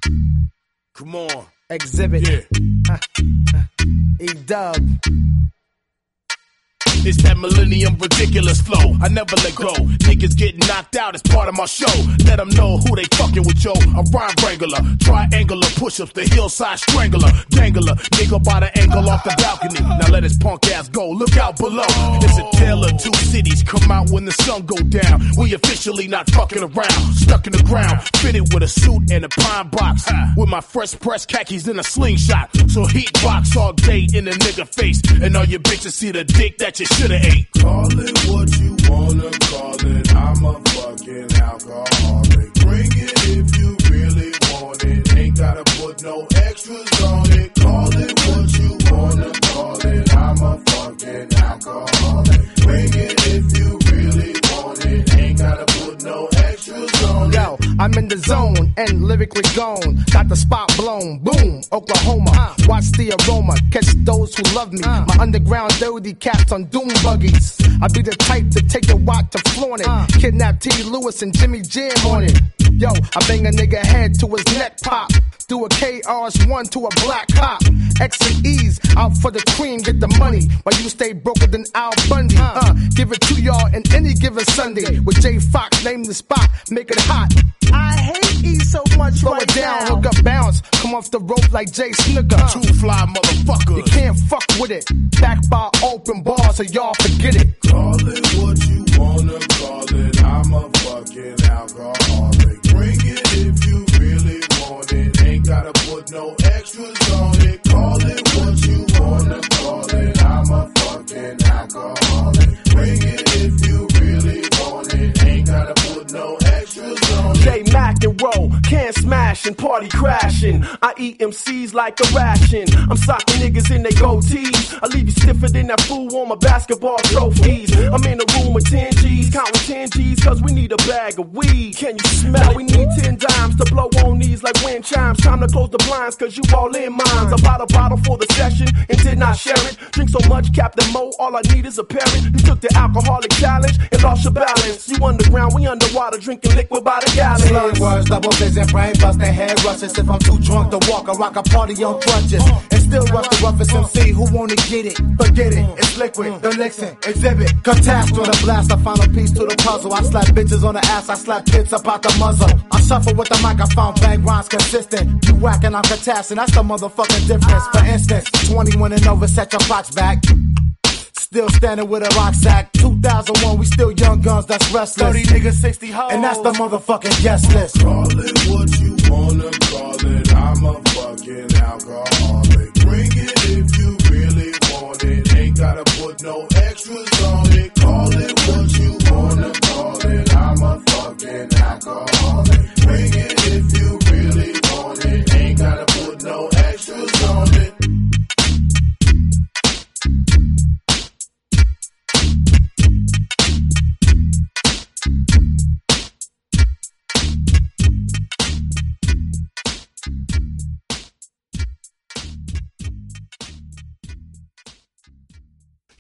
Come on. Exhibit. Yeah. E-Dub. It's that millennium ridiculous flow. I never let go. Niggas getting knocked out as part of my show. Let them know who they fucking with, yo. A rhyme wrangler, triangular push-ups, the hillside strangler, dangler, nigga by the angle off the balcony. Now let his punk ass go. Look out below. It's a tale of two cities. Come out when the sun go down. We officially not fucking around. Stuck in the ground, fitted with a suit and a pine box. With my fresh pressed khakis in a slingshot. So heat box all day in the nigga face. And all your bitches see the dick that you shoulda ate. Call it what you wanna call it. I'm a fucking alcoholic. Bring it if you really want it. Ain't gotta put no extras on it. Call it what you wanna call it. I'm a fucking alcoholic. Bring it if you really want it. Ain't gotta put no extras on it. Yo, I'm in the zone and lyrically gone. Got the spot blown. Boom, Oklahoma. Watch the aroma. Catch those who love me. My underground dirty cats on doom buggies. I be the type to take your watch to flaunt it. Kidnap T. Lewis and Jimmy Jam on it. Yo, I bang a nigga head to his neck pop. Do a KRS-One to a black cop. X and E's out for the cream, get the money. While you stay broker than Al Bundy. Give it to y'all in any given Sunday. With J Fox, name the spot, make it hot. I hate E so much. Slow it down, now. hook up, bounce. Come off the rope like Jay Snooker. Two fly motherfuckers. You can't fuck with it. Back by open bars, so y'all forget it. Call it what you wanna call it. I'm a fucking alcoholic. Bring it if you really want it. Ain't gotta put no extras on it. Call it what you wanna call it. I'm a fucking alcoholic. Bring it if you really want it. Ain't gotta put no extras on it. J Mac and roll, can't smash and party crashing. I eat MCs like a ration. I'm socking niggas in they goatees. I leave you stiffer than that fool on my basketball trophies. I'm in a room with 10 G's, counting 10 G's, cause we need a bag of weed. Can you smell? We need 10 dimes to blow on these like wind chimes. Time to close the blinds, cause you all in mines. I bought a bottle for the session and did not share it. Drink so much, Captain Mo, all I need is a parrot. You took the alcoholic challenge and lost your balance. You underground, we underwater, drinking liquid by the gallon. Slurred words, double vision, brain busting, head rushes. If I'm too drunk to walk, I rock a party on crutches. And still rush the roughest MC who wanna get it. Forget it, it's liquid, the Nixon, exhibit. Catastrophe, the blast, I find a piece to the puzzle. I slap bitches on the ass, I slap tits up out the muzzle. I shuffle with the microphone, bang rhymes consistent. You whacking, I'm catassin', that's the motherfucking difference. For instance, 21 and over, set your clocks back. Still standing with a rock sack. 2001, we still young guns, that's restless. 30 niggas, 60 hoes. And that's the motherfucking guest list. Call it what you wanna call it. I'm a fucking alcoholic. Bring it if you really want it. Ain't gotta put no extras on it. Call it what you wanna call it. I'm a fucking alcoholic. Bring it